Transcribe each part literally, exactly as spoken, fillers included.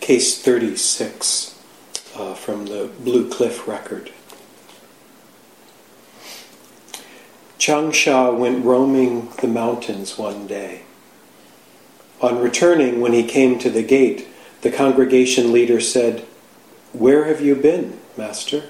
case thirty-six uh, from the Blue Cliff record. Changsha went roaming the mountains one day. On returning, when he came to the gate, the congregation leader said, "Where have you been, Master?"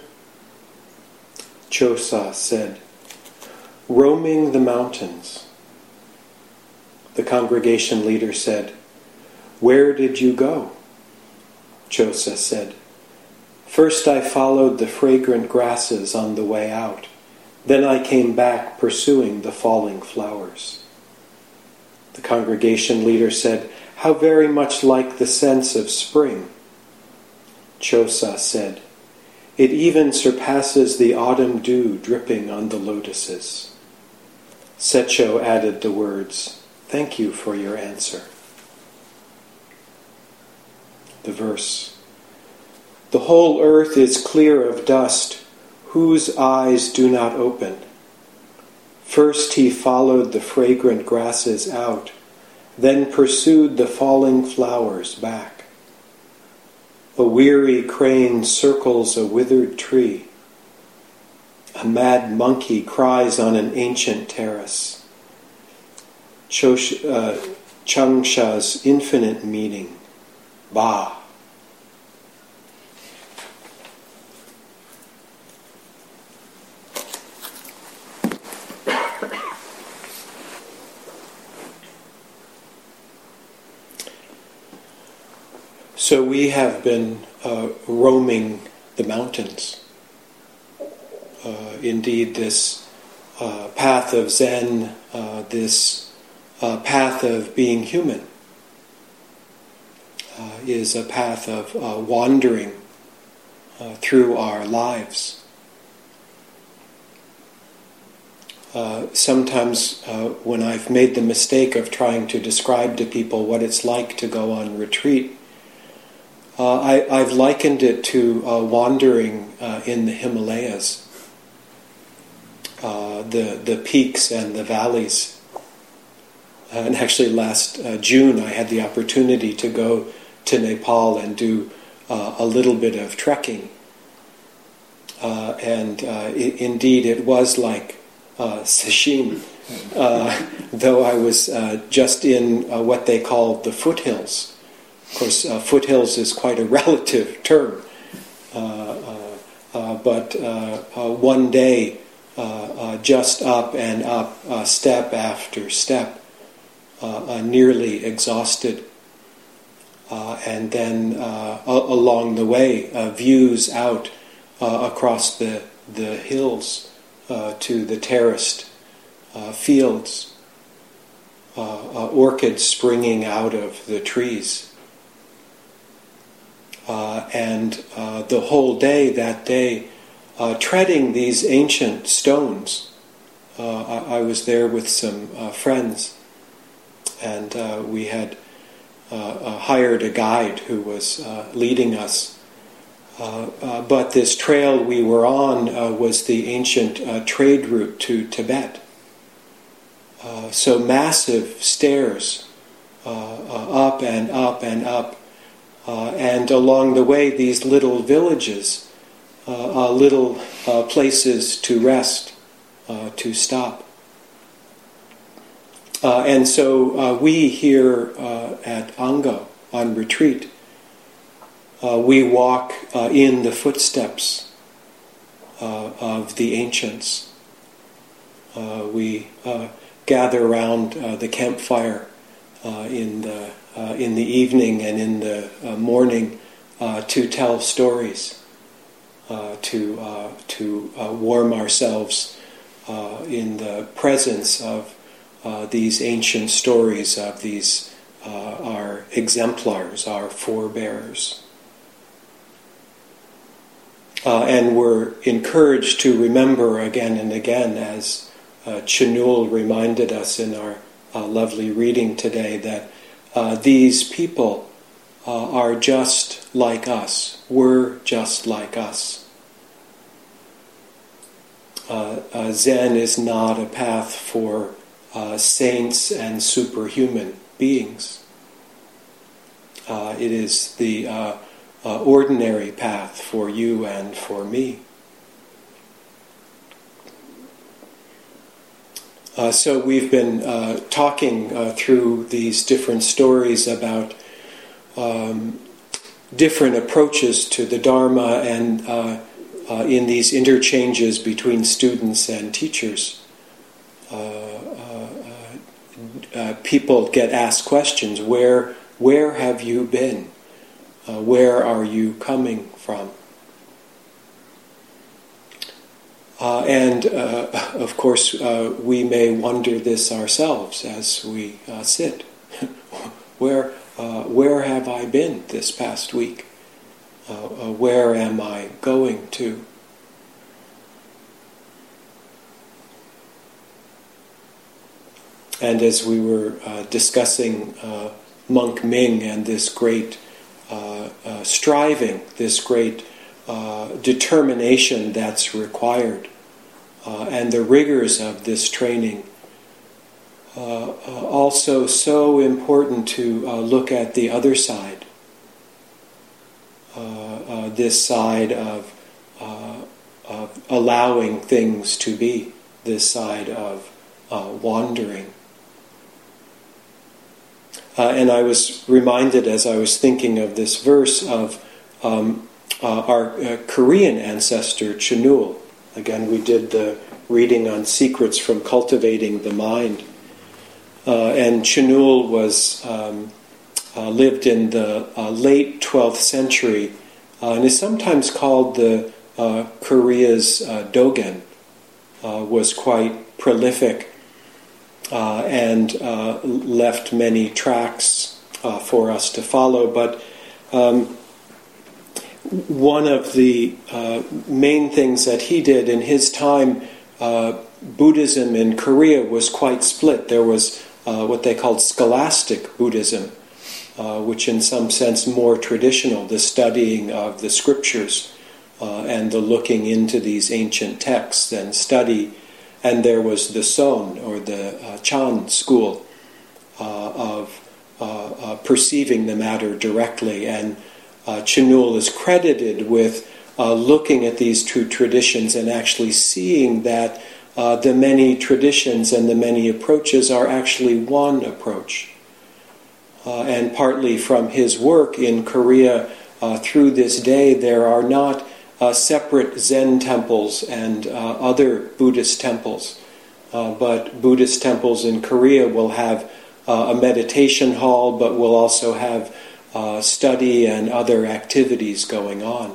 Chosa said, "Roaming the mountains." The congregation leader said, "Where did you go?" Chosa said, "First I followed the fragrant grasses on the way out. Then I came back pursuing the falling flowers." The congregation leader said, "How very much like the sense of spring." Chosa said, "It even surpasses the autumn dew dripping on the lotuses." Secho added the words, "Thank you for your answer." The verse, "The whole earth is clear of dust, whose eyes do not open. First he followed the fragrant grasses out, then pursued the falling flowers back. A weary crane circles a withered tree. A mad monkey cries on an ancient terrace. Chosh, uh, Changsha's infinite meaning, Ba." So we have been uh, roaming the mountains. Uh, indeed, this uh, path of Zen, uh, this uh, path of being human, uh, is a path of uh, wandering uh, through our lives. Uh, sometimes uh, when I've made the mistake of trying to describe to people what it's like to go on retreat, Uh, I, I've likened it to uh, wandering uh, in the Himalayas, uh, the the peaks and the valleys. Uh, and actually, last uh, June, I had the opportunity to go to Nepal and do uh, a little bit of trekking. Uh, and uh, it, indeed, it was like uh, Sesshin, uh, though I was uh, just in uh, what they call the foothills. Of course, uh, foothills is quite a relative term, uh, uh, uh, but uh, uh, one day, uh, uh, just up and up, uh, step after step, uh, uh, nearly exhausted, uh, and then uh, a- along the way, uh, views out uh, across the the hills uh, to the terraced uh, fields, uh, uh, orchids springing out of the trees. Uh, and uh, the whole day, that day, uh, treading these ancient stones. Uh, I, I was there with some uh, friends, and uh, we had uh, uh, hired a guide who was uh, leading us. Uh, uh, but this trail we were on uh, was the ancient uh, trade route to Tibet. Uh, so massive stairs, uh, uh, up and up and up. Uh, and along the way, these little villages, uh, uh, little uh, places to rest, uh, to stop. Uh, and so uh, we here uh, at Ango on retreat, uh, we walk uh, in the footsteps uh, of the ancients. Uh, we uh, gather around uh, the campfire uh, in the Uh, in the evening and in the uh, morning uh, to tell stories, uh, to uh, to uh, warm ourselves uh, in the presence of uh, these ancient stories of these uh, our exemplars, our forebears. Uh, and we're encouraged to remember again and again, as uh, Chinul reminded us in our uh, lovely reading today, that Uh, these people uh, are just like us, were just like us. Uh, uh, Zen is not a path for uh, saints and superhuman beings. Uh, it is the uh, uh, ordinary path for you and for me. Uh, so we've been uh, talking uh, through these different stories about um, different approaches to the Dharma and uh, uh, in these interchanges between students and teachers. Uh, uh, uh, people get asked questions. Where, where have you been? Uh, where are you coming from? Uh, and, uh, of course, uh, we may wonder this ourselves as we uh, sit. where, uh, where have I been this past week? Uh, uh, where am I going to? And as we were uh, discussing uh, Monk Ming and this great uh, uh, striving, this great uh, determination that's required, uh, and the rigors of this training, uh, uh, also so important to uh, look at the other side, uh, uh, this side of, uh, of allowing things to be, this side of uh, wandering. Uh, and I was reminded as I was thinking of this verse of um, uh, our uh, Korean ancestor Chinul. Again, we did the reading on secrets from cultivating the mind. Uh, and Chinul was um, uh, lived in the uh, late twelfth century uh, and is sometimes called the uh, Korea's uh, Dogen. Uh, was quite prolific. Uh, and uh, left many tracks uh, for us to follow. But um, one of the uh, main things that he did in his time, uh, Buddhism in Korea was quite split. There was uh, what they called scholastic Buddhism, uh, which in some sense more traditional, the studying of the scriptures uh, and the looking into these ancient texts and study. And there was the Son, or the uh, Chan school, uh, of uh, uh, perceiving the matter directly. And uh, Chinul is credited with uh, looking at these two traditions and actually seeing that uh, the many traditions and the many approaches are actually one approach. Uh, and partly from his work in Korea uh, through this day, there are not Uh, separate Zen temples and uh, other Buddhist temples. Uh, but Buddhist temples in Korea will have uh, a meditation hall, but will also have uh, study and other activities going on.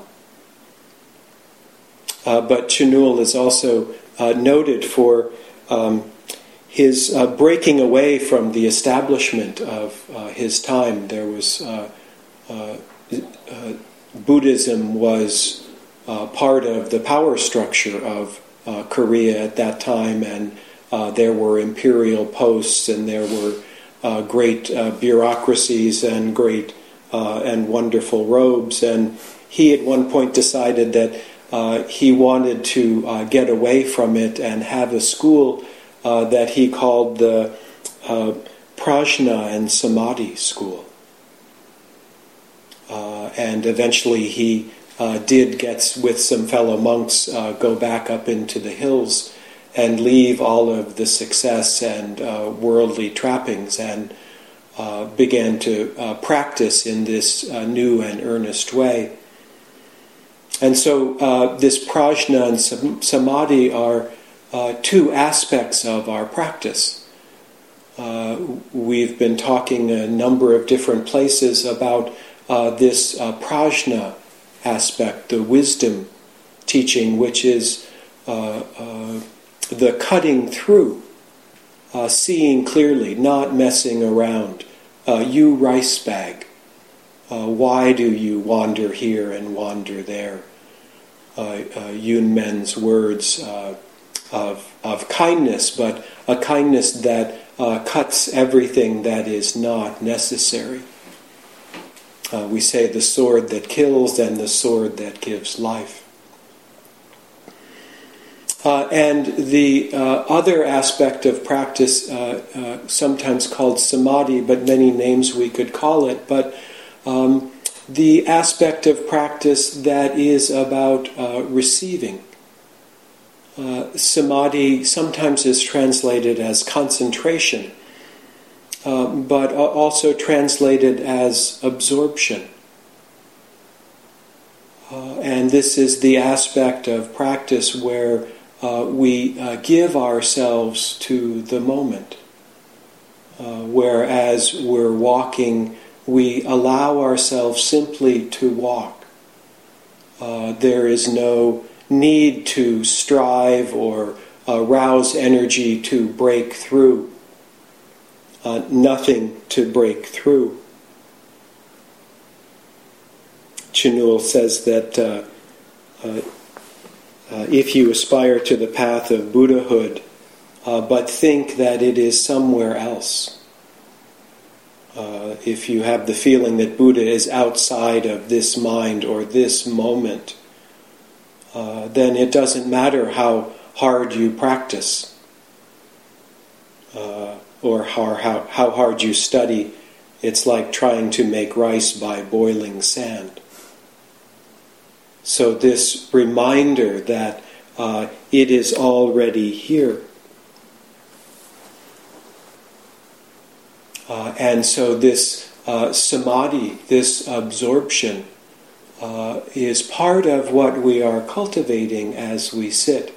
Uh, but Chinul is also uh, noted for um, his uh, breaking away from the establishment of uh, his time. There was uh, uh, uh, Buddhism was Uh, part of the power structure of uh, Korea at that time, and uh, there were imperial posts, and there were uh, great uh, bureaucracies and great uh, and wonderful robes. And he at one point decided that uh, he wanted to uh, get away from it and have a school uh, that he called the uh, Prajna and Samadhi school. Uh, and eventually he Uh, did get, with some fellow monks, uh, go back up into the hills and leave all of the success and uh, worldly trappings and uh, began to uh, practice in this uh, new and earnest way. And so uh, this prajna and samadhi are uh, two aspects of our practice. Uh, we've been talking a number of different places about uh, this uh, prajna aspect, the wisdom teaching, which is uh, uh, the cutting through, uh, seeing clearly, not messing around. Uh, you rice bag, uh, why do you wander here and wander there? Uh, uh, Yun Men's words uh, of, of kindness, but a kindness that uh, cuts everything that is not necessary. Uh, we say the sword that kills and the sword that gives life. Uh, and the uh, other aspect of practice, uh, uh, sometimes called samadhi, but many names we could call it, but um, the aspect of practice that is about uh, receiving. Uh, samadhi sometimes is translated as concentration, uh, but also translated as absorption. Uh, and this is the aspect of practice where uh, we uh, give ourselves to the moment. Uh, whereas we're walking, we allow ourselves simply to walk. Uh, there is no need to strive or uh, rouse energy to break through. Uh, nothing to break through. Chinul says that uh, uh, uh, if you aspire to the path of Buddhahood, uh, but think that it is somewhere else, uh, if you have the feeling that Buddha is outside of this mind or this moment, uh, then it doesn't matter how hard you practice uh, or how, how, how hard you study. It's like trying to make rice by boiling sand. So this reminder that uh, it is already here. Uh, and so this uh, samadhi, this absorption, uh, is part of what we are cultivating as we sit.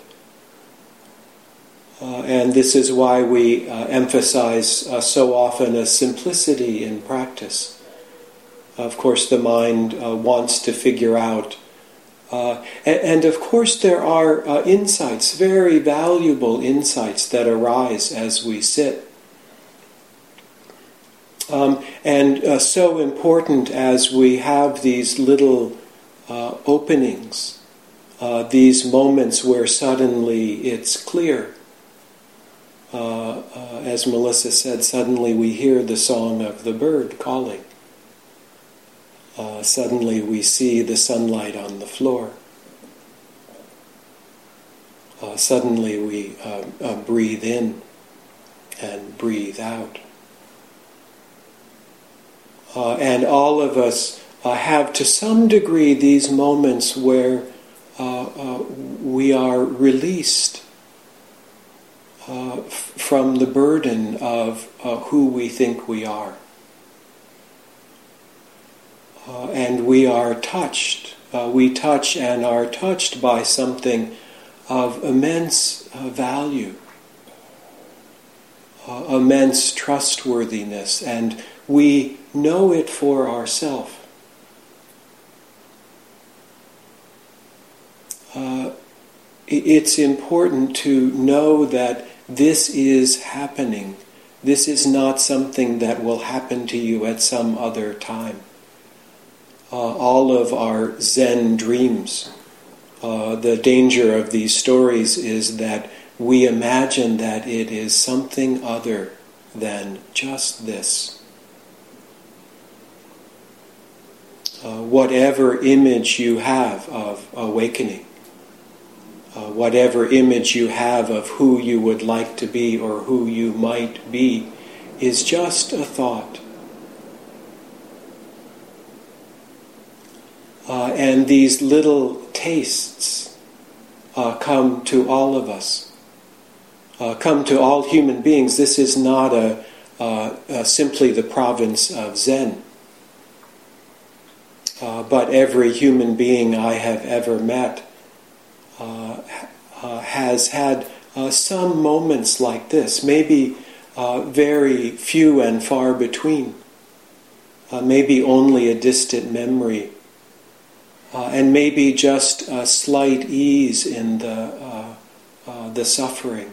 Uh, and this is why we uh, emphasize uh, so often a simplicity in practice. Of course, the mind uh, wants to figure out Uh, and, and of course there are uh, insights, very valuable insights that arise as we sit. Um, and uh, so important as we have these little uh, openings, uh, these moments where suddenly it's clear. Uh, uh, as Melissa said, suddenly we hear the song of the bird calling. Uh, suddenly we see the sunlight on the floor. Uh, suddenly we uh, uh, breathe in and breathe out. Uh, and all of us uh, have to some degree these moments where uh, uh, we are released uh, f- from the burden of uh, who we think we are. Uh, and we are touched. Uh, we touch and are touched by something of immense uh, value, uh, immense trustworthiness, and we know it for ourselves. Uh, it's important to know that this is happening. This is not something that will happen to you at some other time. Uh, all of our Zen dreams, uh, the danger of these stories is that we imagine that it is something other than just this. Uh, whatever image you have of awakening, uh, whatever image you have of who you would like to be or who you might be, is just a thought. Uh, and these little tastes uh, come to all of us, uh, come to all human beings. This is not a, uh, uh, simply the province of Zen. Uh, but every human being I have ever met uh, uh, has had uh, some moments like this, maybe uh, very few and far between, uh, maybe only a distant memory. Uh, and maybe just a slight ease in the uh, uh, the suffering.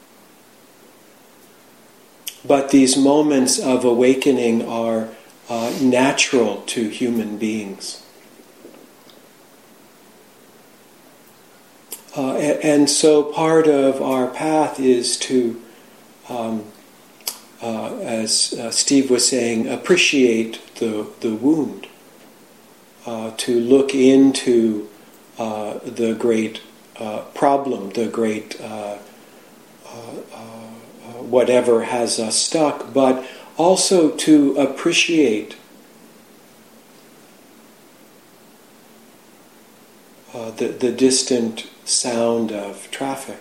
But these moments of awakening are uh, natural to human beings. Uh, and so part of our path is to, um, uh, as uh, Steve was saying, appreciate the, the wound. Uh, to look into uh, the great uh, problem, the great uh, uh, uh, whatever has us stuck, but also to appreciate uh, the, the distant sound of traffic.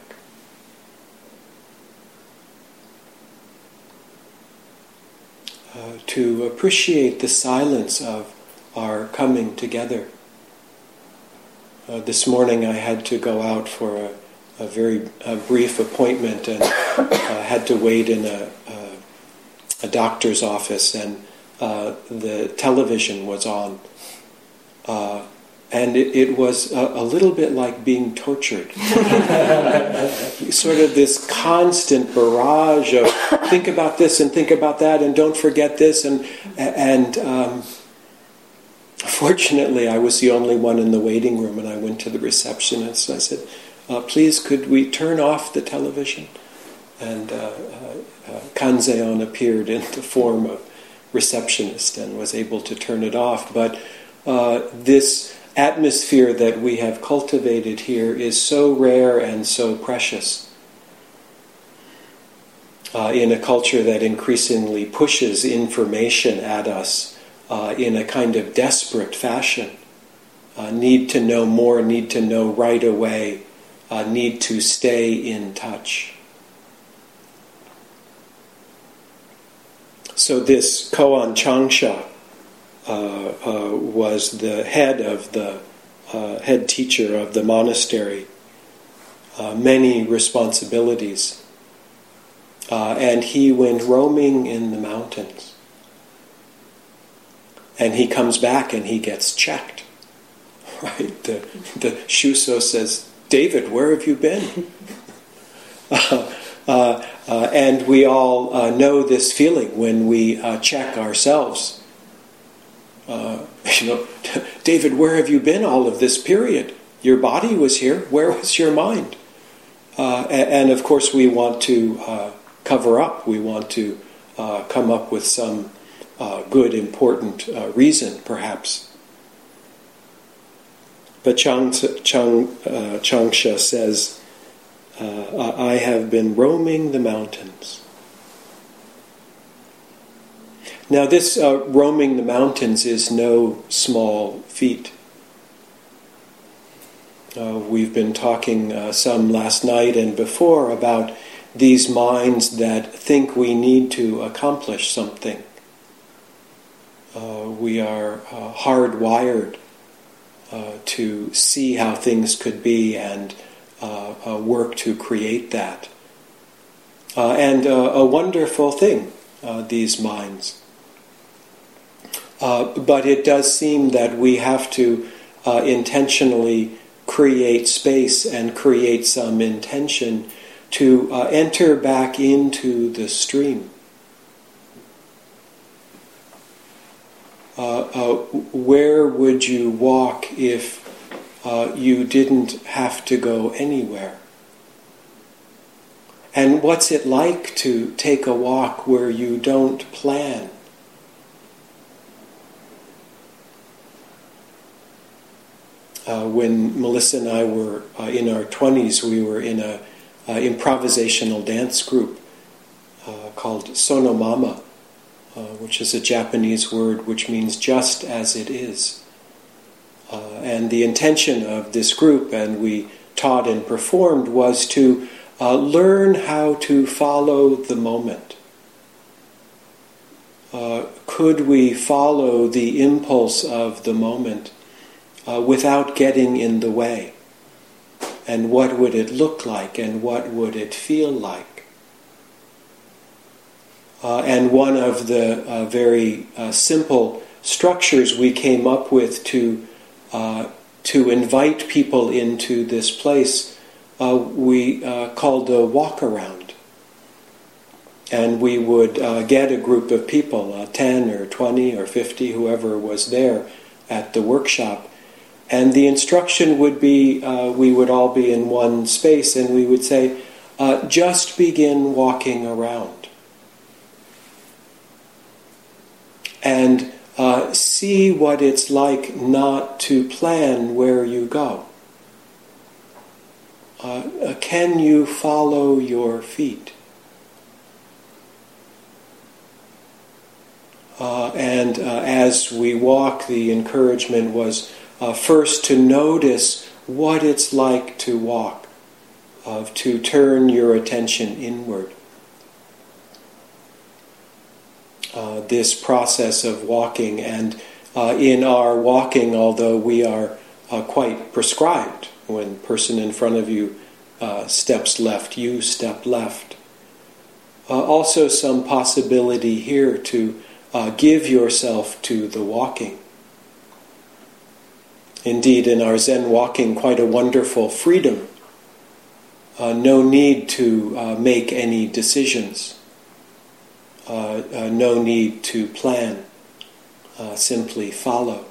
Uh, to appreciate the silence of our coming together. Uh, this morning I had to go out for a, a very a brief appointment and uh, had to wait in a, a, a doctor's office, and uh, the television was on. Uh, and it, it was a, a little bit like being tortured. Sort of this constant barrage of think about this and think about that and don't forget this. And, and um, fortunately, I was the only one in the waiting room, and I went to the receptionist. I said, uh, please, could we turn off the television? And uh, uh, uh, Kanzeon appeared in the form of receptionist and was able to turn it off. But uh, this atmosphere that we have cultivated here is so rare and so precious uh, in a culture that increasingly pushes information at us uh, in a kind of desperate fashion. Uh, need to know more, need to know right away, uh, need to stay in touch. So this Koan Changsha Uh, uh, was the head of the uh, head teacher of the monastery, uh, many responsibilities, uh, and he went roaming in the mountains, and he comes back and he gets checked. Right, the the Shuso says, "David, where have you been?" uh, uh, uh, and we all uh, know this feeling when we uh, check ourselves. Uh, you know, David, where have you been all of this period? Your body was here. Where was your mind? Uh, and, and of course, we want to uh, cover up. We want to uh, come up with some uh, good, important uh, reason, perhaps. But Chang, Chang, uh, Changsha says, uh, I have been roaming the mountains. Now, this uh, roaming the mountains is no small feat. Uh, we've been talking uh, some last night and before about these minds that think we need to accomplish something. Uh, we are uh, hardwired uh, to see how things could be and uh, uh, work to create that. Uh, and uh, a wonderful thing, uh, these minds. Uh, but it does seem that we have to uh, intentionally create space and create some intention to uh, enter back into the stream. Uh, uh, where would you walk if uh, you didn't have to go anywhere? And what's it like to take a walk where you don't plan? Uh, when Melissa and I were uh, in our twenties, we were in a uh, improvisational dance group uh, called Sonomama, uh, which is a Japanese word which means just as it is. Uh, and the intention of this group, and we taught and performed, was to uh, learn how to follow the moment. Uh, could we follow the impulse of the moment Uh, without getting in the way? And what would it look like? And what would it feel like? Uh, and one of the uh, very uh, simple structures we came up with to uh, to invite people into this place, uh, we uh, called a walk around. And we would uh, get a group of people, uh, ten or twenty or fifty, whoever was there at the workshop. And the instruction would be, uh, we would all be in one space, and we would say, uh, just begin walking around. And uh, see what it's like not to plan where you go. Uh, can you follow your feet? Uh, and uh, as we walk, the encouragement was Uh, first, to notice what it's like to walk, of to turn your attention inward. Uh, this process of walking, and uh, in our walking, although we are uh, quite prescribed, when the person in front of you uh, steps left, you step left. Uh, also some possibility here to uh, give yourself to the walking. Indeed, in our Zen walking, quite a wonderful freedom. Uh, no need to uh, make any decisions. Uh, uh, no need to plan. Uh, simply follow.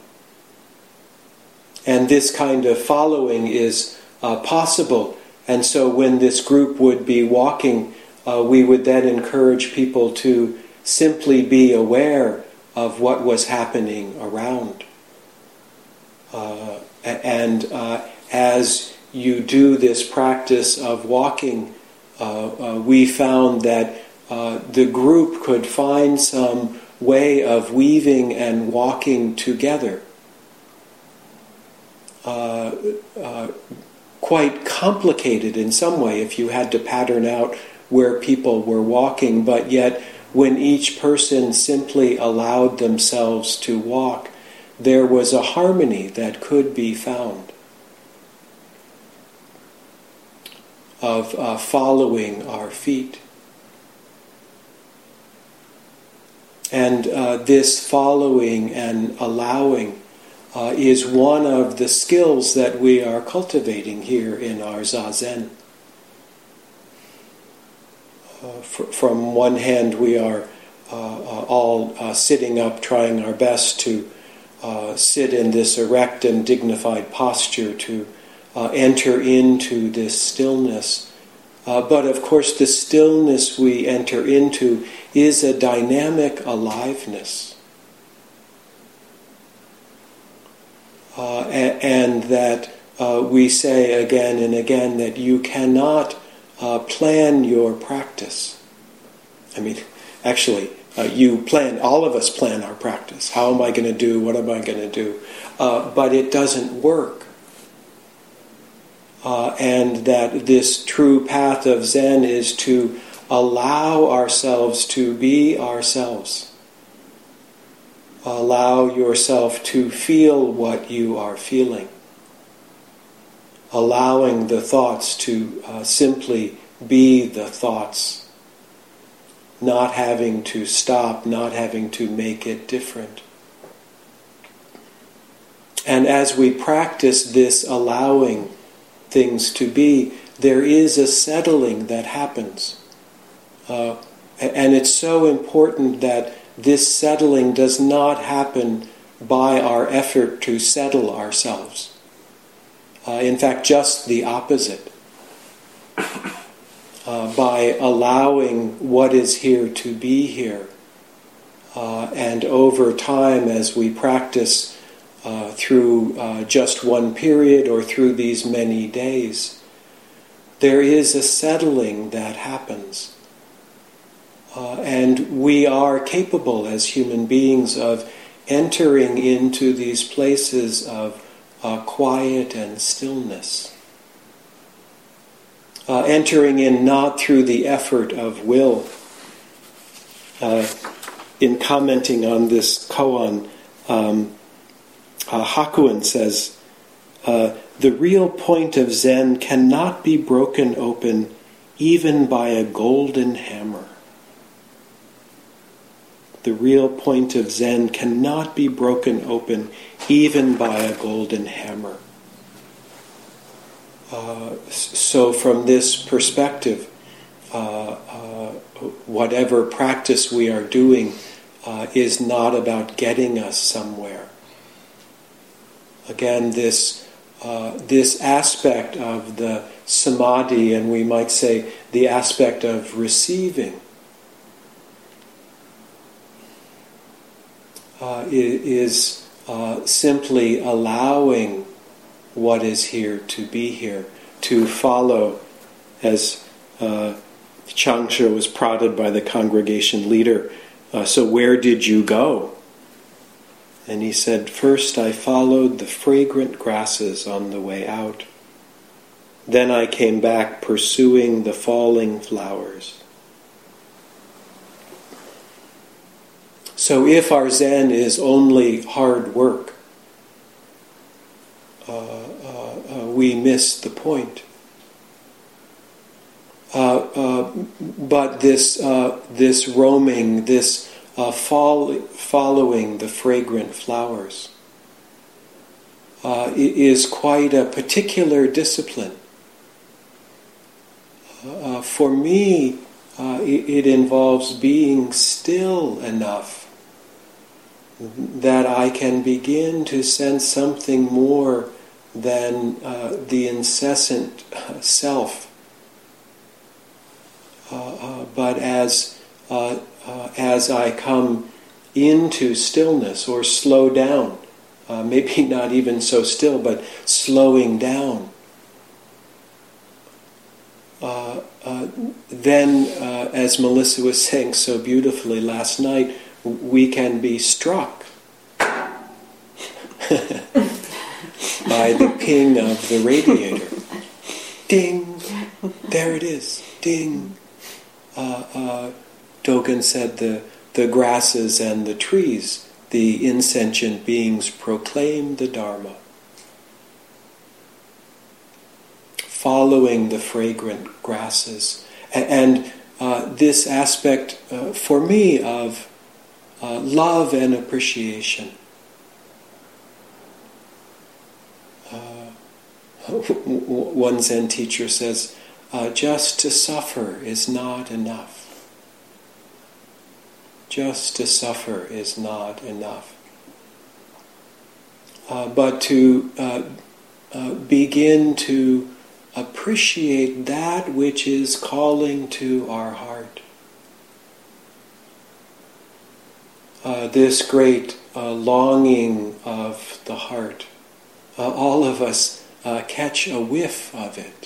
And this kind of following is uh, possible. And so when this group would be walking, uh, we would then encourage people to simply be aware of what was happening around. Uh, and uh, as you do this practice of walking, uh, uh, we found that uh, the group could find some way of weaving and walking together. Uh, uh, quite complicated in some way if you had to pattern out where people were walking, but yet when each person simply allowed themselves to walk, there was a harmony that could be found of uh, following our feet. And uh, this following and allowing Uh, is one of the skills that we are cultivating here in our Zazen. Uh, fr- from one hand, we are uh, uh, all uh, sitting up, trying our best to uh, sit in this erect and dignified posture, to uh, enter into this stillness. Uh, but of course, the stillness we enter into is a dynamic aliveness. Uh, and, and that uh, we say again and again that you cannot uh, plan your practice. I mean, actually, uh, you plan, all of us plan our practice. How am I going to do? What am I going to do? Uh, but it doesn't work. Uh, and that this true path of Zen is to allow ourselves to be ourselves. Allow yourself to feel what you are feeling. Allowing the thoughts to uh, simply be the thoughts. Not having to stop, not having to make it different. And as we practice this allowing things to be, there is a settling that happens. Uh, and it's so important that this settling does not happen by our effort to settle ourselves. Uh, in fact, just the opposite. Uh, by allowing what is here to be here. Uh, and over time, as we practice uh, through uh, just one period or through these many days, there is a settling that happens. Uh, and we are capable as human beings of entering into these places of uh, quiet and stillness. Uh, entering in not through the effort of will. Uh, in commenting on this koan, um, uh, Hakuin says, uh, the real point of Zen cannot be broken open even by a golden hammer. The real point of Zen cannot be broken open even by a golden hammer. Uh, so from this perspective, uh, uh, whatever practice we are doing uh, is not about getting us somewhere. Again, this uh, this aspect of the samadhi, and we might say the aspect of receiving, Uh, is uh, simply allowing what is here to be here, to follow, as uh, Changsha was prodded by the congregation leader, uh, so where did you go? And he said, "First I followed the fragrant grasses on the way out. Then I came back pursuing the falling flowers." So if our Zen is only hard work, uh, uh, uh, we miss the point. Uh, uh, but this uh, this roaming, this uh, follow, following the fragrant flowers, uh, is quite a particular discipline. Uh, for me, uh, it, it involves being still enough that I can begin to sense something more than uh, the incessant self. Uh, uh, but as uh, uh, as I come into stillness or slow down, uh, maybe not even so still, but slowing down, uh, uh, then, uh, as Melissa was saying so beautifully last night, we can be struck by the ping of the radiator. Ding! There it is. Ding! Uh, uh, Dogen said the, the grasses and the trees, the insentient beings, proclaim the Dharma. Following the fragrant grasses. And uh, this aspect, uh, for me, of Uh, love and appreciation. Uh, one Zen teacher says, uh, just to suffer is not enough. Just to suffer is not enough. Uh, but to uh, uh, begin to appreciate that which is calling to our heart. Uh, this great uh, longing of the heart. Uh, all of us uh, catch a whiff of it.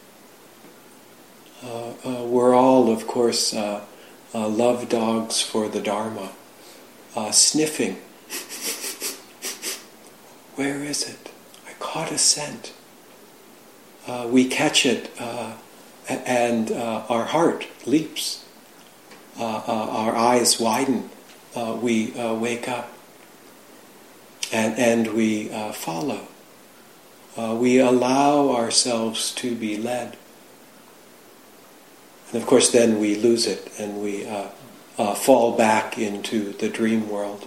Uh, uh, we're all, of course, uh, uh, love dogs for the Dharma, uh, sniffing. Where is it? I caught a scent. Uh, we catch it, uh, and uh, our heart leaps. Uh, uh, our eyes widen. Uh, we uh, wake up and, and we uh, follow. Uh, we allow ourselves to be led. And of course then we lose it and we uh, uh, fall back into the dream world.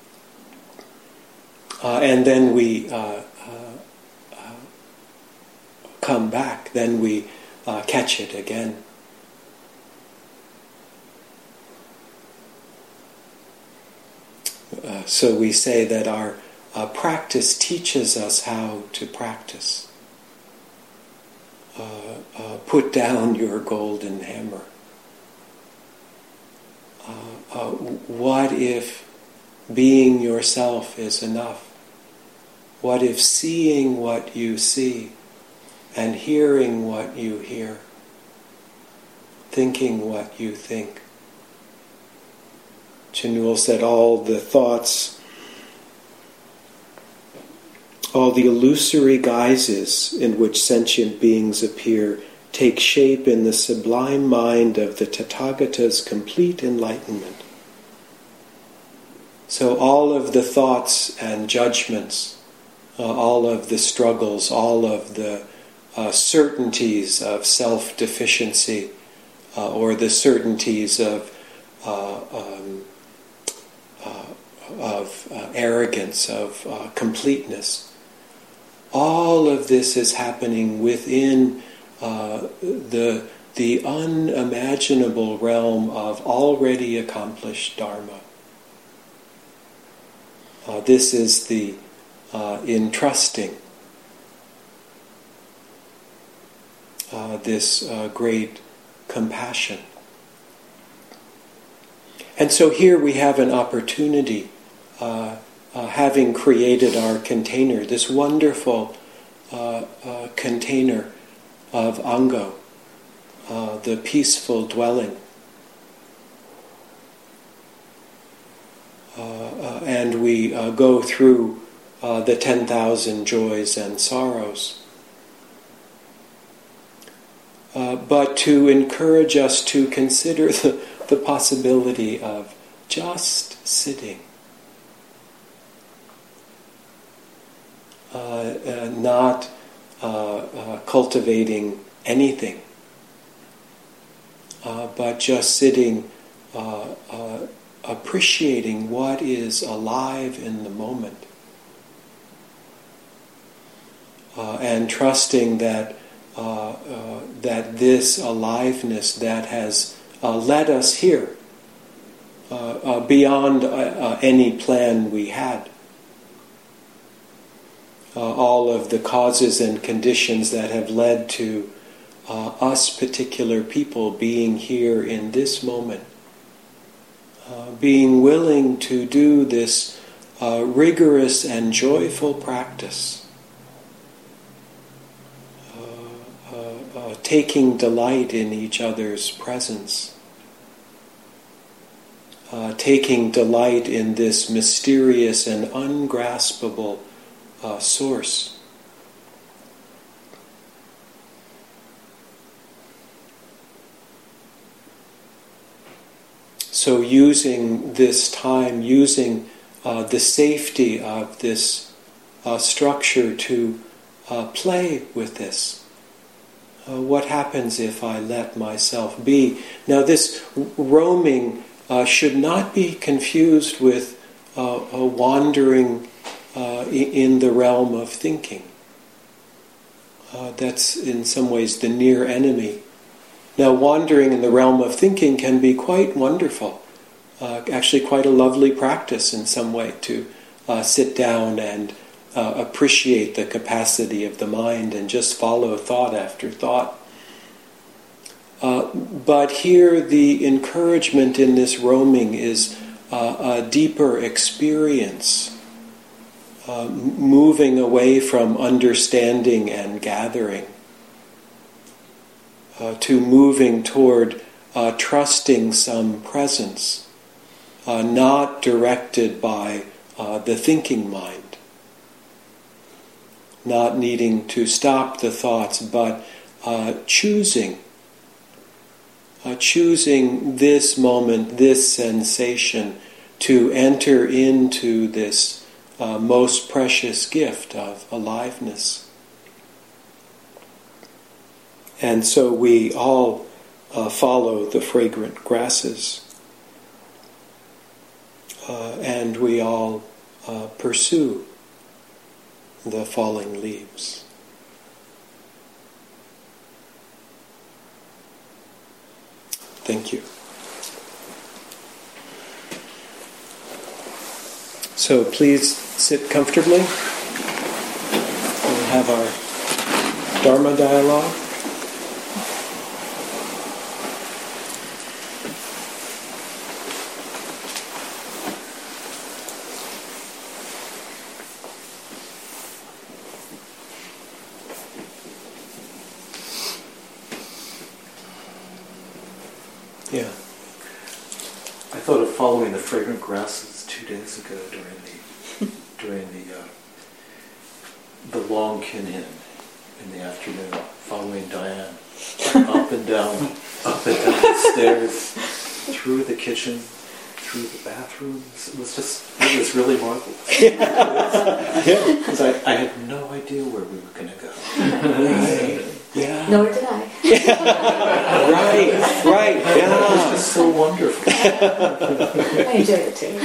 Uh, and then we uh, uh, uh, come back, then we uh, catch it again. Uh, so we say that our uh, practice teaches us how to practice. Uh, uh, put down your golden hammer. Uh, uh, what if being yourself is enough? What if seeing what you see and hearing what you hear, thinking what you think? Chinul said all the thoughts, all the illusory guises in which sentient beings appear take shape in the sublime mind of the Tathagata's complete enlightenment. So all of the thoughts and judgments, uh, all of the struggles, all of the uh, certainties of self-deficiency, uh, or the certainties of uh, um, uh, of uh, arrogance, of uh, completeness. All of this is happening within uh, the the unimaginable realm of already accomplished Dharma. Uh, this is the uh, entrusting uh, this uh, great compassion. And so here we have an opportunity, uh, uh, having created our container, this wonderful uh, uh, container of Ango, uh, the peaceful dwelling. uh, uh, and we uh, go through uh, the ten thousand joys and sorrows. Uh, but to encourage us to consider the, the possibility of just sitting, uh, uh, not uh, uh, cultivating anything, uh, but just sitting, uh, uh, appreciating what is alive in the moment, uh, and trusting that Uh, uh, that this aliveness that has uh, led us here uh, uh, beyond uh, uh, any plan we had, uh, all of the causes and conditions that have led to uh, us particular people being here in this moment, uh, being willing to do this uh, rigorous and joyful practice. Uh, taking delight in each other's presence, uh, taking delight in this mysterious and ungraspable uh, source. So using this time, using uh, the safety of this uh, structure to uh, play with this. Uh, what happens if I let myself be? Now, this roaming uh, should not be confused with uh, a wandering uh, in the realm of thinking. Uh, that's in some ways the near enemy. Now, wandering in the realm of thinking can be quite wonderful, uh, actually quite a lovely practice in some way to uh, sit down and Uh, appreciate the capacity of the mind and just follow thought after thought. Uh, but here the encouragement in this roaming is uh, a deeper experience, uh, moving away from understanding and gathering, uh, to moving toward uh, trusting some presence, uh, not directed by uh, the thinking mind. Not needing to stop the thoughts, but uh, choosing, uh, choosing this moment, this sensation, to enter into this uh, most precious gift of aliveness. And so we all uh, follow the fragrant grasses, uh, and we all uh, pursue the falling leaves. Thank you. So please sit comfortably. We'll have our Dharma dialogue. Yeah. I thought of following the fragrant grasses two days ago during the during the uh, the long kinhin in the afternoon, following Diane up and down, up and down the stairs, through the kitchen, through the bathrooms. It was just, it was really marvelous. Because I, I had no idea where we were going to go. Right. Yeah. Nor did I. Right, right, It yeah. was just so wonderful. I enjoyed it too.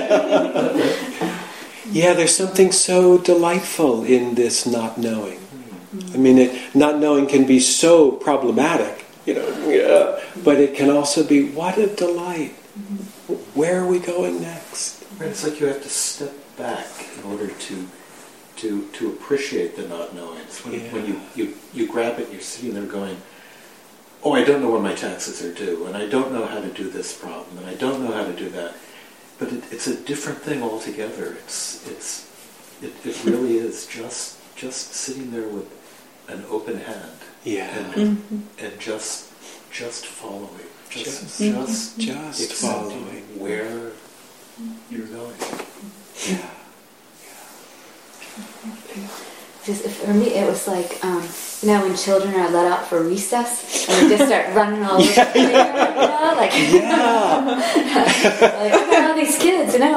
Yeah, there's something so delightful in this not knowing. I mean, it, not knowing can be so problematic, you know, yeah, but it can also be, what a delight. Where are we going next? Right, it's like you have to step back in order to to to appreciate the not knowing. It's when, Yeah. when you, you, you grab it, you're sitting there going, oh, I don't know when my taxes are due, and I don't know how to do this problem, and I don't know how to do that. But it, it's a different thing altogether. It's it's it, it really is just just sitting there with an open hand, Yeah. and, Mm-hmm. and just just following, just Just- just, Just accepting following. where you're going. Yeah. Just for me, it was like, um, you know, when children are let out for recess and they just start running all over the place, you know, like, Yeah. like, look at all these kids, you know.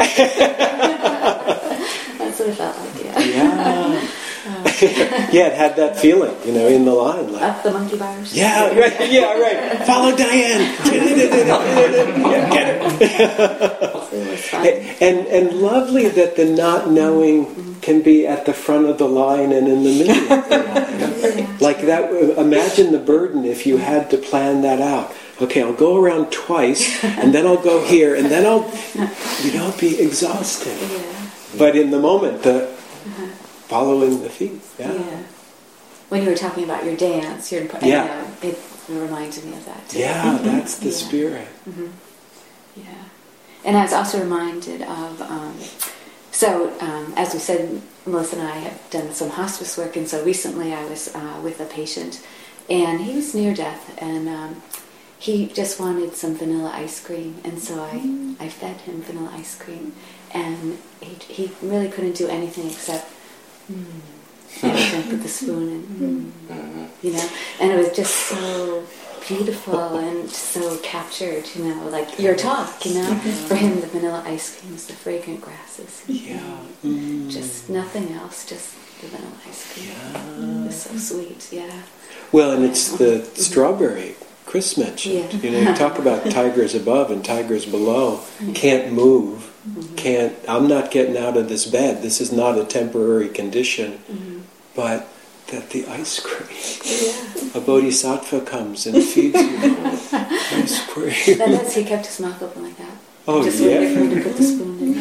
That's what it felt like, yeah. Yeah. Yeah, it had that feeling, you know, in the line. Like, Up the monkey bars. yeah, right, yeah, right. Follow Diane. Yeah, get it. So it was fun. And, and lovely that the not knowing can be at the front of the line and in the middle. Yeah. Like that, imagine the burden if you had to plan that out. Okay, I'll go around twice, and then I'll go here, and then I'll, you know, be exhausted. Yeah. But in the moment, the following the feet. Yeah. Yeah. When you were talking about your dance, your, Yeah. you know, it reminded me of that too. Yeah, that's the Yeah. spirit. Mm-hmm. Yeah. And I was also reminded of, um, so um, as we said, Melissa and I have done some hospice work, and so recently I was uh, with a patient, and he was near death, and um, he just wanted some vanilla ice cream, and so I, mm. I fed him vanilla ice cream, and he he really couldn't do anything except mm, and then put the spoon in, mm, you know, and it was just so beautiful and so captured, you know, like your talk, you know, for him the vanilla ice cream is the fragrant grasses, Yeah. Mm. just nothing else, just the vanilla ice cream. Yeah. It was so sweet, yeah. Well, and it's the strawberry Chris mentioned. Yeah. You know, you talk about tigers above and tigers below. Can't move. Mm-hmm. Can't. I'm not getting out of this bed. This is not a temporary condition. Mm-hmm. But that the ice cream, Yeah. a bodhisattva comes and feeds you ice cream. That is, he kept his mouth open like that. Oh, Just yeah. waiting for me to put the spoon in.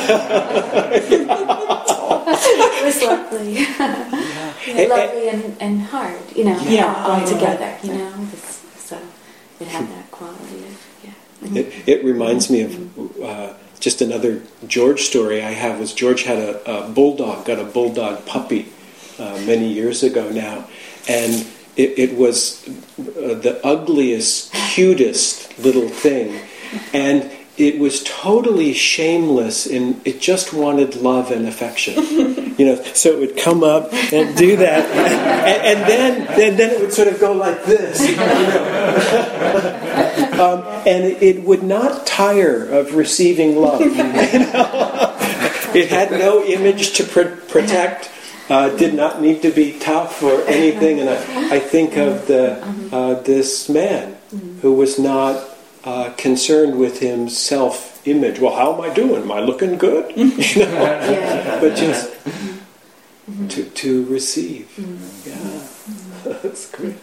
It was lovely. Yeah. Yeah, lovely and, and hard, you know, Yeah. all, all together, you know. This, so it had that quality of, yeah. It, it reminds me of uh, just another George story I have. Was George had a, a bulldog, got a bulldog puppy uh, many years ago now, and it, it was uh, the ugliest, cutest little thing, and it was totally shameless in it just wanted love and affection. You know, so it would come up and do that, and, and then and then it would sort of go like this. You know? um, and it would not tire of receiving love. You know? It had no image to pr- protect. Uh, did not need to be tough or anything. And I, I think of the uh, this man who was not uh, concerned with his self-image. Well, how am I doing? Am I looking good? You know? Yeah. But just to to receive. Yeah, that's great.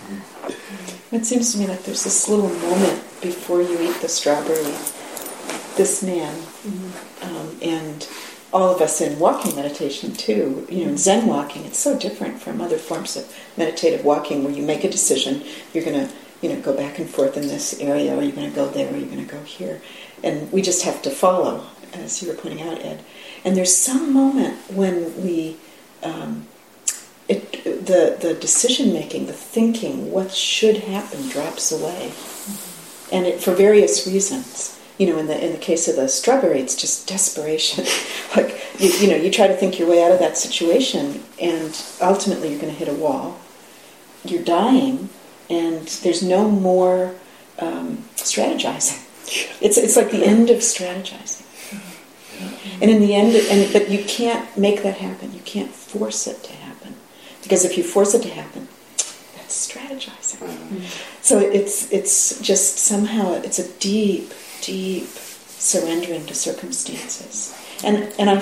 It seems to me like there's this little moment before you eat the strawberry. This man, um, and all of us in walking meditation too, you know, in Zen walking, it's so different from other forms of meditative walking where you make a decision, you're going to, you know, go back and forth in this area, or you're going to go there, or you're going to go here. And we just have to follow, as you were pointing out, Ed. And there's some moment when we, um, it, the, the decision-making, the thinking, what should happen drops away. And it, for various reasons. You know, in the in the case of the strawberry, it's just desperation. Like, you, you know, you try to think your way out of that situation, and ultimately you're going to hit a wall. You're dying, and there's no more um, strategizing. It's it's like the end of strategizing. And in the end, and but you can't make that happen. You can't force it to happen, because if you force it to happen, that's strategizing. Mm-hmm. So it's it's just somehow it's a deep. deep surrendering to circumstances, and and I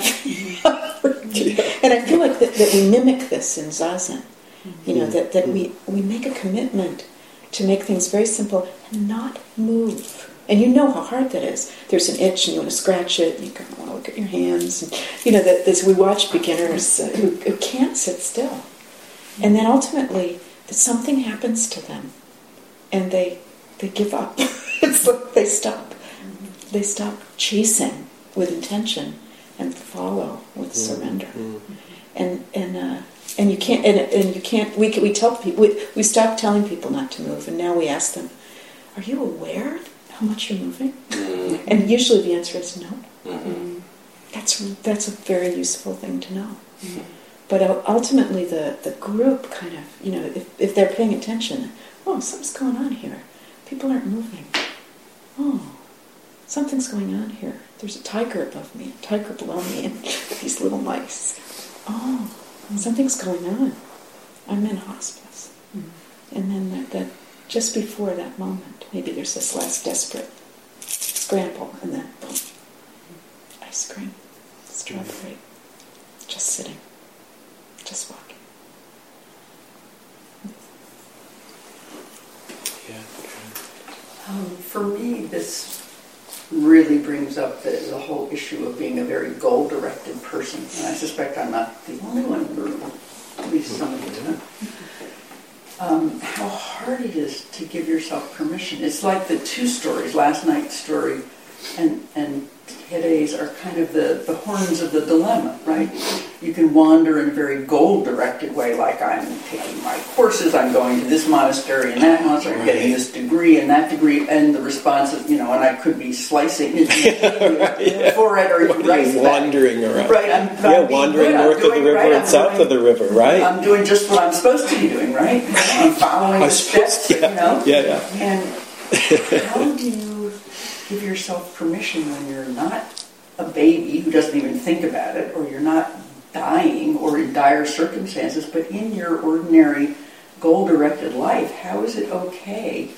and I feel like that, that we mimic this in zazen. You know, that, that we, we make a commitment to make things very simple and not move. And you know how hard that is. There's an itch and you want to scratch it, and you kind of want to look at your hands. And, you know, that this, we watch beginners uh, who, who can't sit still, and then ultimately that something happens to them, and they they give up. It's like they stop. They stop chasing with intention and follow with mm-hmm. surrender. Mm-hmm. And and uh, and you can't and, and you can't. We we tell people we we stop telling people not to move, and now we ask them, "Are you aware how much you're moving?" Mm-hmm. And usually the answer is no. Mm-hmm. That's that's a very useful thing to know. Mm-hmm. But ultimately, the, the group kind of, you know, if, if they're paying attention, oh, something's going on here. People aren't moving. Oh, something's going on here. There's a tiger above me, a tiger below me, and these little mice. Oh, something's going on. I'm in hospice. Mm-hmm. And then that, that just before that moment, maybe there's this last desperate scramble, and then boom, ice cream, strawberry, just sitting, just walking. Yeah. Um, for me, this really brings up the, the whole issue of being a very goal-directed person, and I suspect I'm not the only one in the room, at least some of the time. Um, how hard it is to give yourself permission. It's like the two stories, last night's story and and today's, are kind of the, the horns of the dilemma, right? You can wander in a very goal-directed way, like I'm taking my courses, I'm going to this monastery and that monastery, I'm getting this degree and that degree, and the response is, you know, and I could be slicing it yeah. forehead or rice wandering around. Right, I'm, I'm yeah, wandering good. north of the river right. and I'm south doing, of the river, right? I'm doing just what I'm supposed to be doing, right? I'm following the steps, yeah. you know? Yeah, yeah. And how do you give yourself permission when you're not a baby who doesn't even think about it, or you're not dying or in dire circumstances, but in your ordinary goal-directed life, how is it okay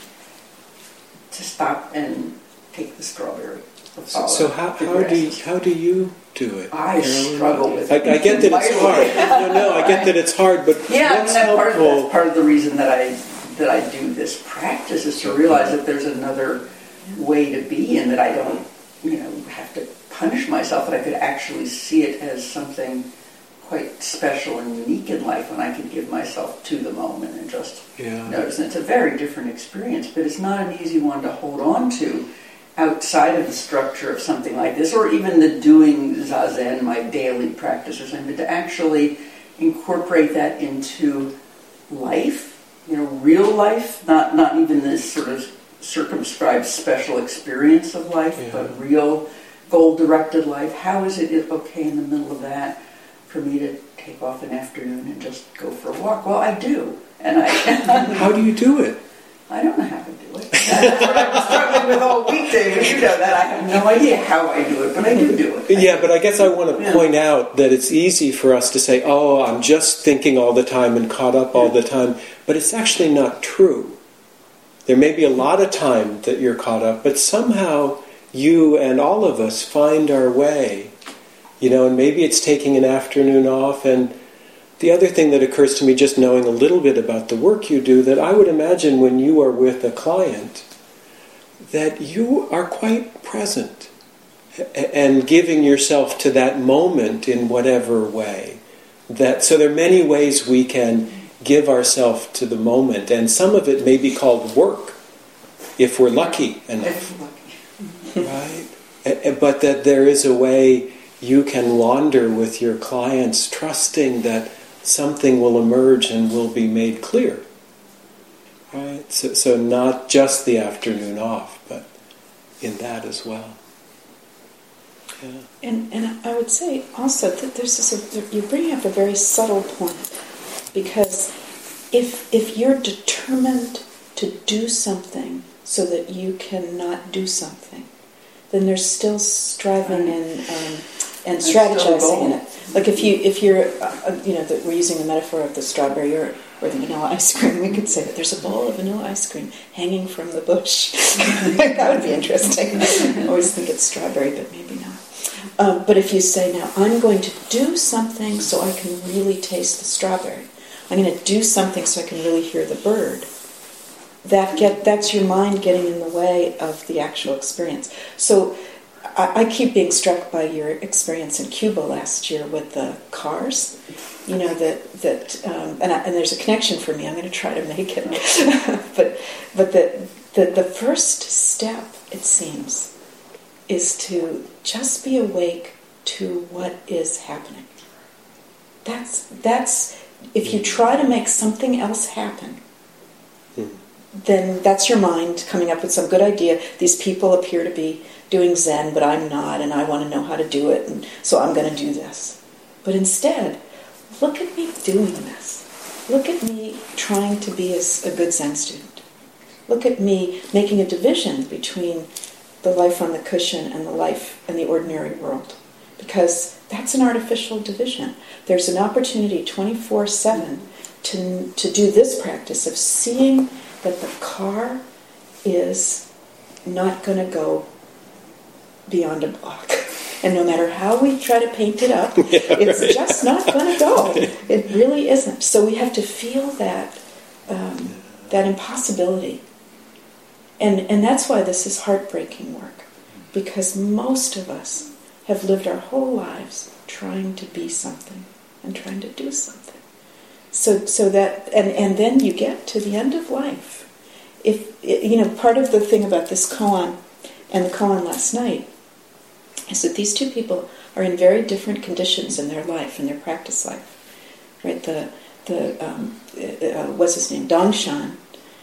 to stop and take the strawberry? So, so how, how do you, how do you do it? I Carolyn? struggle with I, it. I get that it's hard. No, no, I get that it's hard, but yeah, what's I mean, that's part, of, helpful? that's part of the reason that I that I do this practice is to realize that there's another way to be, and that I don't, you know, have to punish myself, that I could actually see it as something quite special and unique in life when I can give myself to the moment and just yeah. notice. And it's a very different experience, but it's not an easy one to hold on to outside of the structure of something like this, or even the doing Zazen, my daily practice or something, but to actually incorporate that into life, you know, real life, not, not even this sort of circumscribed special experience of life, yeah. but real goal-directed life. How is it okay in the middle of that for me to take off an afternoon and just go for a walk? Well, I do. And I How do you do it? I don't know how to do it. That's what I've been struggling with all week, David. You know that. I have no idea how I do it, but I do do it. Yeah, but I guess I want to yeah. point out that it's easy for us to say, oh, I'm just thinking all the time and caught up all the time, but it's actually not true. There may be a lot of time that you're caught up, but somehow you and all of us find our way. You know, and maybe it's taking an afternoon off. And the other thing that occurs to me, just knowing a little bit about the work you do, that I would imagine when you are with a client, that you are quite present and giving yourself to that moment in whatever way. That so there are many ways we can give ourselves to the moment, and some of it may be called work, if we're lucky enough. Right? But that there is a way you can wander with your clients, trusting that something will emerge and will be made clear. Right? So, so not just the afternoon off, but in that as well. Yeah. And and I would say also that there's this, you're bringing up a very subtle point, because if if you're determined to do something so that you cannot do something, then there's still striving and um, and strategizing in it. Like if you if you're uh, you know that we're using the metaphor of the strawberry or, or the vanilla ice cream, we could say that there's a bowl of vanilla ice cream hanging from the bush. That would be interesting. I always think it's strawberry, but maybe not. Um, but if you say, now I'm going to do something so I can really taste the strawberry, I'm going to do something so I can really hear the bird, that get that's your mind getting in the way of the actual experience. So I, I keep being struck by your experience in Cuba last year with the cars. You know that that um, and, I, and there's a connection for me. I'm going to try to make it, but but the, the the first step, it seems, is to just be awake to what is happening. That's that's if you try to make something else happen, then that's your mind coming up with some good idea. These people appear to be doing Zen, but I'm not, and I want to know how to do it, and so I'm going to do this. But instead, look at me doing this. Look at me trying to be as a good Zen student. Look at me making a division between the life on the cushion and the life in the ordinary world. Because that's an artificial division. There's an opportunity twenty-four seven to, to do this practice of seeing that the car is not going to go beyond a block. And no matter how we try to paint it up, yeah, it's right. just not going to go. It really isn't. So we have to feel that um, that impossibility. And, and that's why this is heartbreaking work. Because most of us have lived our whole lives trying to be something and trying to do something. So so that, and, and then you get to the end of life. If, you know, part of the thing about this koan and the koan last night is that these two people are in very different conditions in their life, in their practice life. Right? The, the um, uh, what's his name? Dongshan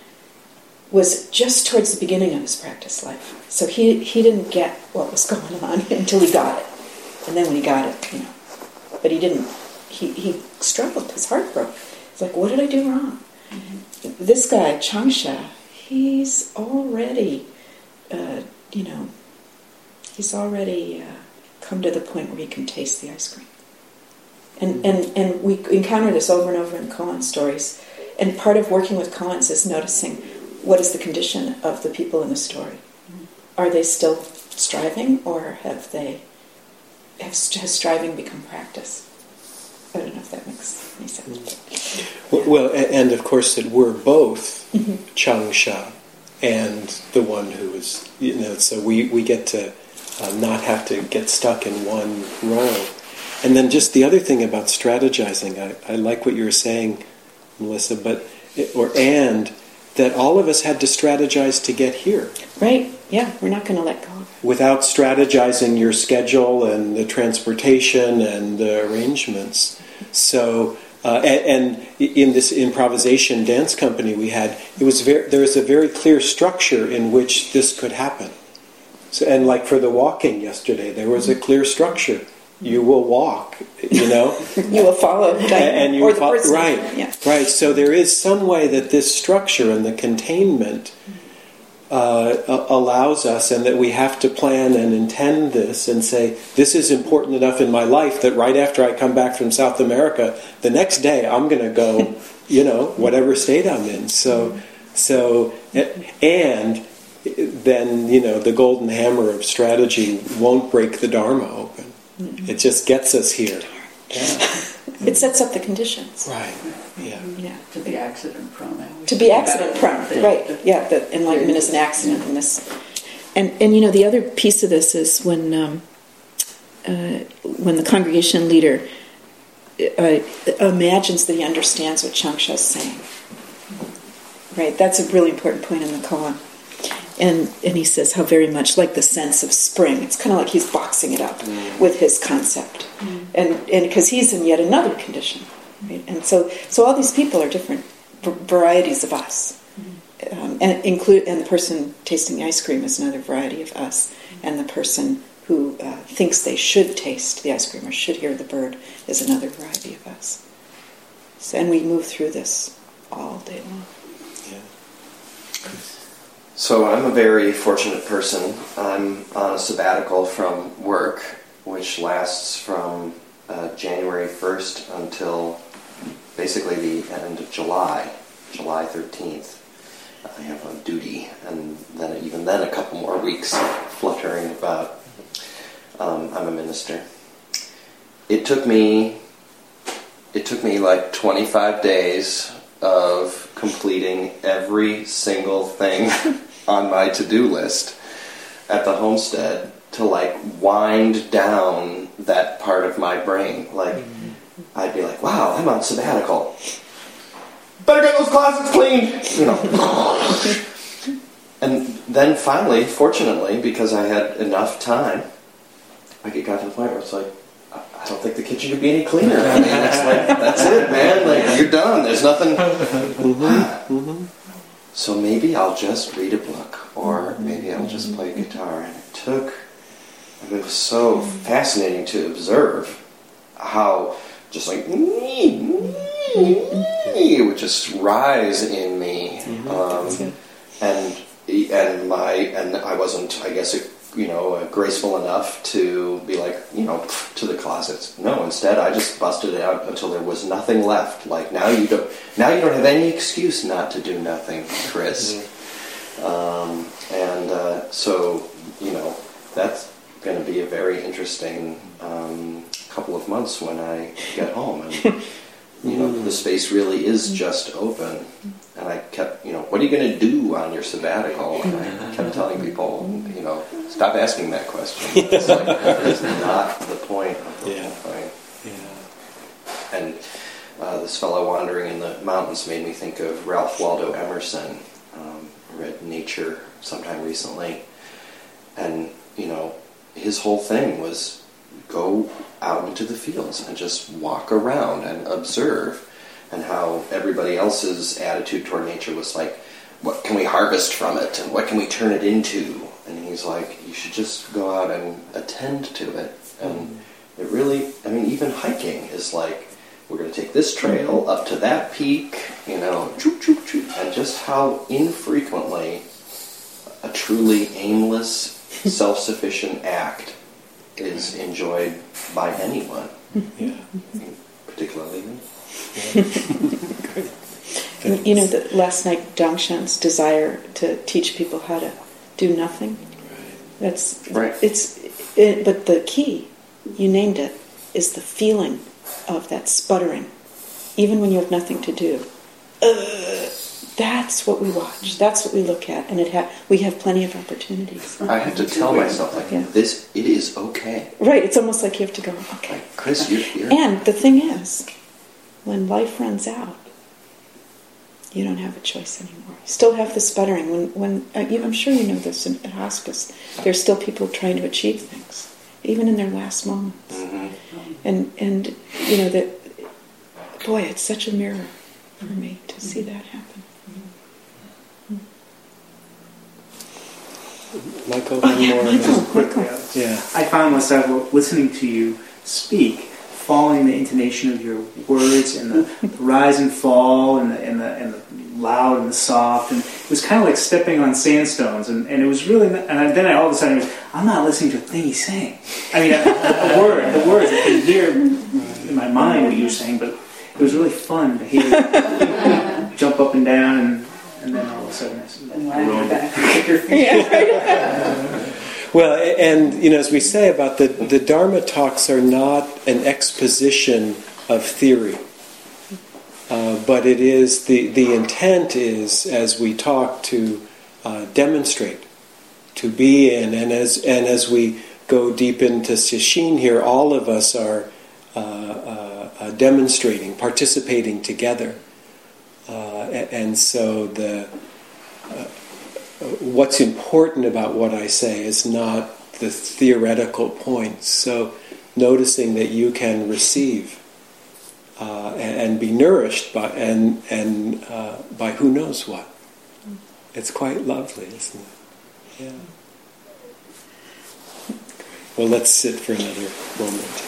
was just towards the beginning of his practice life. So he he didn't get what was going on until he got it. And then when he got it, you know. But he didn't, he, he struggled, his heart broke. It's like, what did I do wrong? Mm-hmm. This guy, Changsha, he's already, uh, you know, he's already uh, come to the point where he can taste the ice cream. And, and, and we encounter this over and over in koan stories. And part of working with koans is noticing what is the condition of the people in the story. Are they still striving, or have they, have, has striving become practice? I don't know if that makes any sense. Well, well, and of course that we're both mm-hmm. Changsha and the one who is, you know, so we, we get to uh, not have to get stuck in one role. And then just the other thing about strategizing, I, I like what you were saying, Melissa, but, or and, that all of us had to strategize to get here. Right, yeah, we're not going to let go. Without strategizing your schedule and the transportation and the arrangements. So, uh, and, and in this improvisation dance company we had, it was very, there was a very clear structure in which this could happen. So, and like for the walking yesterday, there was a clear structure. You will walk, you know. You will follow. And, and you or will the follow, person. right, yeah. right. So there is some way that this structure and the containment uh, allows us, and that we have to plan and intend this and say, this is important enough in my life that right after I come back from South America, the next day I'm going to go, you know, whatever state I'm in. So, so, and then, you know, the golden hammer of strategy won't break the Dharma open. It just gets us here. Yeah. It sets up the conditions. Right. Yeah. Yeah. To be accident prone. To be accident prone. Right. Yeah. The enlightenment is an accident in this. And and you know the other piece of this is when um, uh, when the congregation leader uh, imagines that he understands what Changsha is saying. Right. That's a really important point in the koan. And and he says how very much like the sense of spring. It's kind of like he's boxing it up mm. with his concept, mm. and and because he's in yet another condition, right? And so so all these people are different v- varieties of us, mm. um, and include and the person tasting the ice cream is another variety of us, mm. and the person who uh, thinks they should taste the ice cream or should hear the bird is another variety of us. So, and we move through this all day long. Yeah. So I'm a very fortunate person. I'm on a sabbatical from work, which lasts from uh, January first until basically the end of July, July thirteenth. I have a duty, and then even then a couple more weeks fluttering about. Um, I'm a minister. It took me, it took me like twenty-five days of completing every single thing on my to-do list at the homestead to like wind down that part of my brain. Like, mm-hmm. I'd be like, wow, I'm on sabbatical. Better get those closets cleaned! You know. And then finally, fortunately, because I had enough time, like it got to the point where it's like, I don't think the kitchen could be any cleaner. I mean, it's like, that's it, man. Like, you're done. There's nothing. Mm-hmm. Mm-hmm. So maybe I'll just read a book, or maybe I'll just play guitar. And it took, it was so fascinating to observe how just like, it would just rise in me. Um, and and my and I wasn't, I guess, you know, graceful enough to be like, you know, to the closet. No, instead I just busted it out until there was nothing left. Like, now you don't now you don't have any excuse not to do nothing, Chris. Mm-hmm. Um, and uh, so, you know, that's going to be a very interesting um, couple of months when I get home. And, you know, the space really is just open. And I kept, you know, what are you going to do on your sabbatical? And I kept telling people, you know, stop asking that question. It's like, that is not the point of the Yeah. whole thing. Yeah. And uh, this fellow wandering in the mountains made me think of Ralph Waldo Emerson. Um, I read Nature sometime recently. And, you know, his whole thing was go out into the fields and just walk around and observe. And how everybody else's attitude toward nature was like, what can we harvest from it? And what can we turn it into? And he's like, you should just go out and attend to it. And it really, I mean, even hiking is like, we're going to take this trail up to that peak, you know, choop, choop, choop. And just how infrequently a truly aimless, self-sufficient act is enjoyed by anyone. Yeah. Particularly me. You know, that last night Dongshan's desire to teach people how to do nothing. That's right. It's it, but the key, you named it, is the feeling of that sputtering, even when you have nothing to do. Uh, that's what we watch. That's what we look at, and it ha- we have plenty of opportunities. I have to tell myself, like, Yeah. this, it is okay. Right. It's almost like you have to go, okay. Like, Chris, you're here. And the thing is, when life runs out, you don't have a choice anymore. You still have the sputtering. When, when uh, you, I'm sure you know this in, at hospice, there's still people trying to achieve things, even in their last moments. Mm-hmm. And and you know that, boy, it's such a mirror for me to see that happen. Michael, one more. Just quickly, Yeah. I found myself listening to you speak, following the intonation of your words and the, the rise and fall and the, and the and the loud and the soft, and it was kind of like stepping on sandstones. And, and it was really, and then I all of a sudden was, I'm not listening to a thing he's saying. I mean, a, a word, the words I could hear in my mind what you were saying, but it was really fun to hear you jump up and down, and, and then all of a sudden, it's And land your back with your feet. Well, and you know, as we say about the the Dharma talks are not an exposition of theory, uh, but it is the the intent is, as we talk, to uh, demonstrate, to be in, and as and as we go deep into Sesshin here, all of us are uh, uh, uh, demonstrating, participating together, uh, and, and so the. Uh, What's important about what I say is not the theoretical points. So noticing that you can receive uh, and, and be nourished by and and uh, by who knows what. It's quite lovely, isn't it? Yeah. Well, let's sit for another moment.